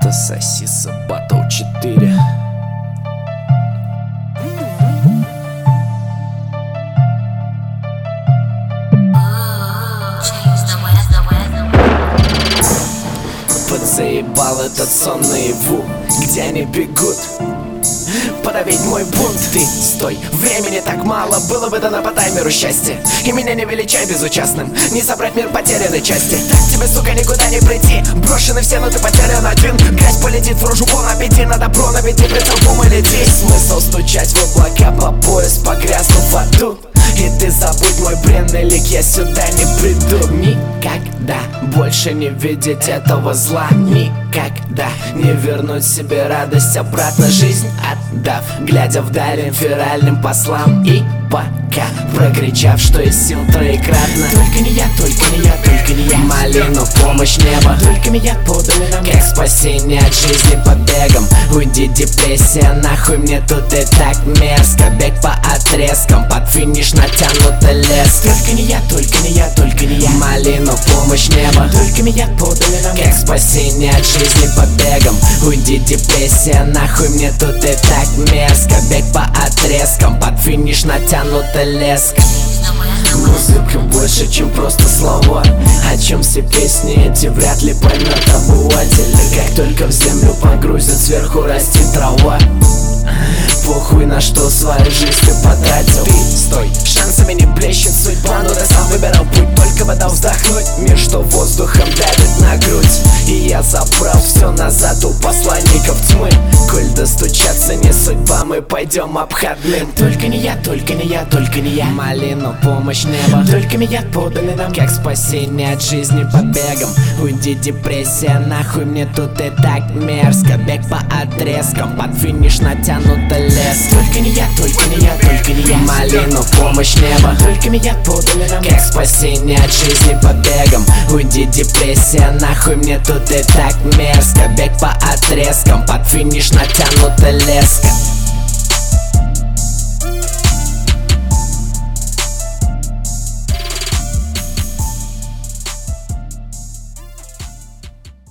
Это Сосиса Батл 4. Подзаебал этот сон наяву, где они бегут подавить мой бунт. Ты стой, времени так мало, было бы дано по таймеру счастье. И меня не величай безучастным, не собрать мир потерянной части. Так тебе, сука, никуда не прийти, брошены все, но ты потерян один. Грязь полетит в рожу, полно пяти, надо добро наведи, прицел бум и лети. Смысл стучать в облака по пояс, погрязнув в аду. И ты забудь мой бренный лик, я сюда не приду. Никогда больше не видеть этого зла. Никогда не вернуть себе радость обратно, жизнь отдав, глядя вдаль инфернальным послам. И пока прокричав, что из сил троекратно. Только не я, только не я, только не я. Малину помощь неба, только меня подали нам. Как спасение от жизни побегом. Уйди, депрессия, нахуй мне тут и так мерзко. Бег по отрезкам, под финиш натянута лес. Только не я, только не я, только не я. Малину помощь неба, только меня подали нам. Как спасение от жизни побегом. Уйди, депрессия, нахуй мне тут и так мерзко. Бег по отрезкам, под финиш натянута леска. Музыка больше, чем просто слова. О чем все песни эти вряд ли поймет обыватель. Как только в землю погрузят, сверху растет трава. Похуй на что свою жизнь ты потратил. Ты стой, шансами не блещет судьба, но ты сам выбирал путь. Только бы дал вздохнуть мир, что воздухом давит на грудь. И я забрал все назад у посланников тьмы. Коль достучаться не судьба, мы пойдем обходным. Только не я, только не я, только не я. Малину помощь неба, только меня подали нам. Как спасение от жизни побегом. Уйди, депрессия, нахуй мне тут и так мерзко. Бег по отрезкам, под финиш натянута лес. Только не я, только не я, только не я. Малину помощь неба, только меня подали нам. Как спасение от жизни побегом. Уйди, депрессия, нахуй мне тут и так мерзко. Бег по отрезкам, под финиш натянута леска.